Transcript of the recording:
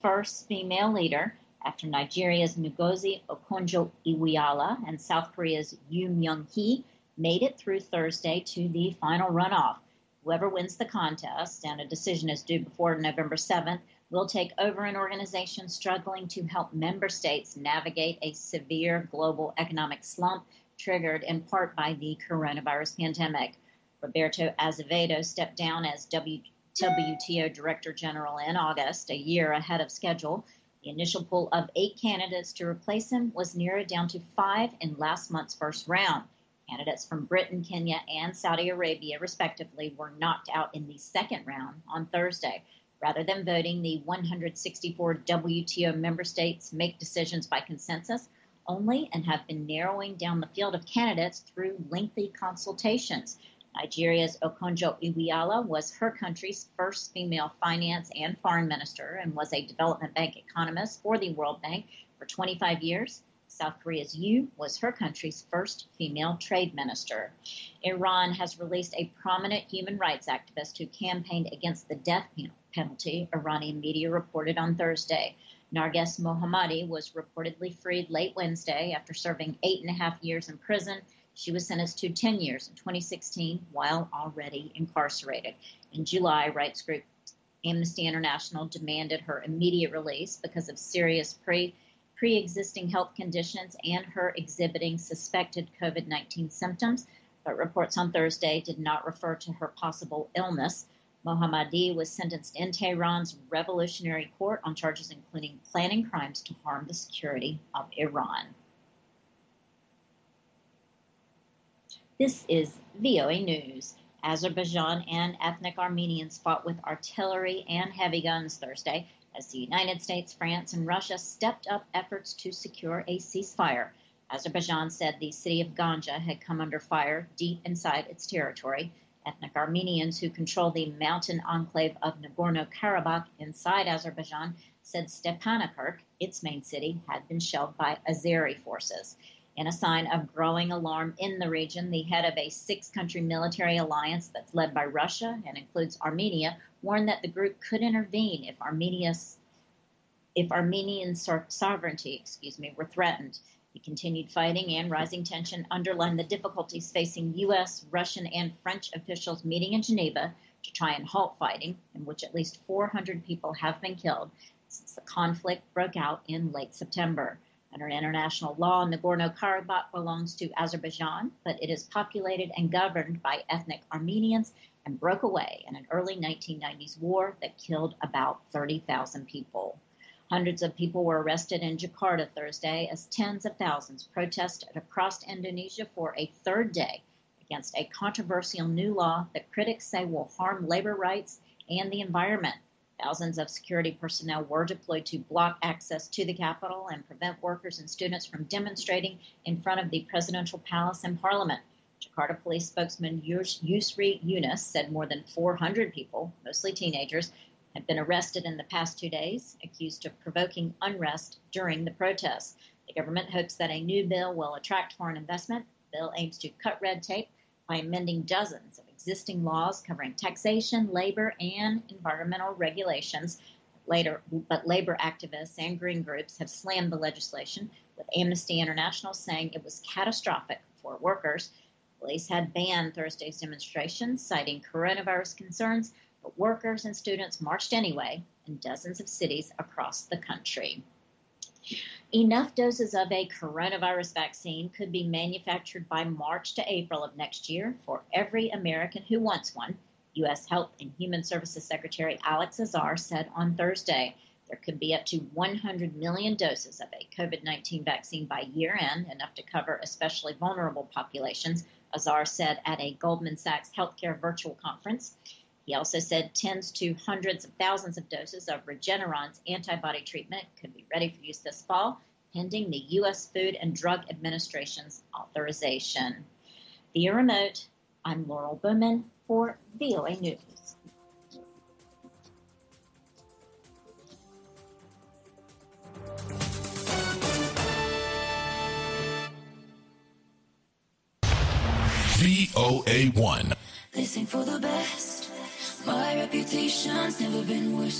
first female leader after Nigeria's Ngozi Okonjo-Iweala and South Korea's Yoon Myung-hee made it through Thursday to the final runoff. Whoever wins the contest, and a decision is due before November 7th, will take over an organization struggling to help member states navigate a severe global economic slump triggered in part by the coronavirus pandemic. Roberto Azevedo stepped down as WTO Director General in August, a year ahead of schedule. The initial pool of 8 candidates to replace him was narrowed down to 5 in last month's first round. Candidates from Britain, Kenya, and Saudi Arabia, respectively, were knocked out in the second round on Thursday. Rather than voting, the 164 WTO member states make decisions by consensus only and have been narrowing down the field of candidates through lengthy consultations. Nigeria's Okonjo-Iweala was her country's first female finance and foreign minister and was a development bank economist for the World Bank for 25 years. South Korea's Yoo was her country's first female trade minister. Iran has released a prominent human rights activist who campaigned against the death penalty, Iranian media reported on Thursday. Narges Mohammadi was reportedly freed late Wednesday after serving 8.5 years in prison. She was sentenced to 10 years in 2016 while already incarcerated. In July, rights group Amnesty International demanded her immediate release because of serious pre-existing health conditions and her exhibiting suspected COVID-19 symptoms, but reports on Thursday did not refer to her possible illness. Mohammadi was sentenced in Tehran's Revolutionary Court on charges including planning crimes to harm the security of Iran. This is VOA News. Azerbaijan and ethnic Armenians fought with artillery and heavy guns Thursday as the United States, France, and Russia stepped up efforts to secure a ceasefire. Azerbaijan said the city of Ganja had come under fire deep inside its territory. Ethnic Armenians who control the mountain enclave of Nagorno-Karabakh inside Azerbaijan said Stepanakert, its main city, had been shelled by Azeri forces. In a sign of growing alarm in the region, the head of a 6-country military alliance that's led by Russia and includes Armenia warned that the group could intervene if Armenian sovereignty were threatened. The continued fighting and rising tension underline the difficulties facing U.S., Russian, and French officials meeting in Geneva to try and halt fighting, in which at least 400 people have been killed since the conflict broke out in late September. Under international law, Nagorno-Karabakh belongs to Azerbaijan, but it is populated and governed by ethnic Armenians and broke away in an early 1990s war that killed about 30,000 people. Hundreds of people were arrested in Jakarta Thursday as tens of thousands protested across Indonesia for a third day against a controversial new law that critics say will harm labor rights and the environment. Thousands of security personnel were deployed to block access to the capital and prevent workers and students from demonstrating in front of the presidential palace and parliament. Jakarta police spokesman Yusri Yunus said more than 400 people, mostly teenagers, have been arrested in the past 2 days, accused of provoking unrest during the protests. The government hopes that a new bill will attract foreign investment. The bill aims to cut red tape by amending dozens of existing laws covering taxation, labor, and environmental regulations. But labor activists and green groups have slammed the legislation, with Amnesty International saying it was catastrophic for workers. Police had banned Thursday's demonstration, citing coronavirus concerns, but workers and students marched anyway in dozens of cities across the country. Enough doses of a coronavirus vaccine could be manufactured by March to April of next year for every American who wants one, U.S. Health and Human Services Secretary Alex Azar said on Thursday. There could be up to 100 million doses of a COVID-19 vaccine by year-end, enough to cover especially vulnerable populations, Azar said at a Goldman Sachs healthcare virtual conference. He also said tens to hundreds of thousands of doses of Regeneron's antibody treatment could be ready for use this fall, pending the U.S. Food and Drug Administration's authorization. Via remote, I'm Laurel Bowman for VOA News. VOA1. They sing for the best. My reputation's never been worse.